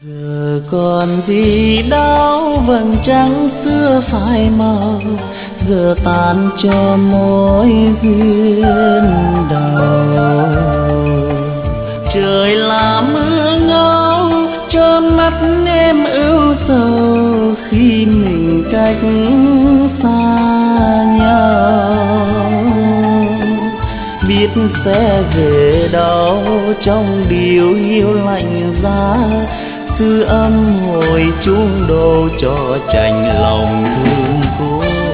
Giờ còn gì đau vầng trăng xưa phai màu, giờ tan cho mối duyên đầu. Trời là mưa ngâu cho mắt em ưu sầu khi mình cách xa nhau. Biết sẽ về đâu trong điều hiu lạnh giá, sư âm hồi chuông đầu cho chạnh lòng thương cô.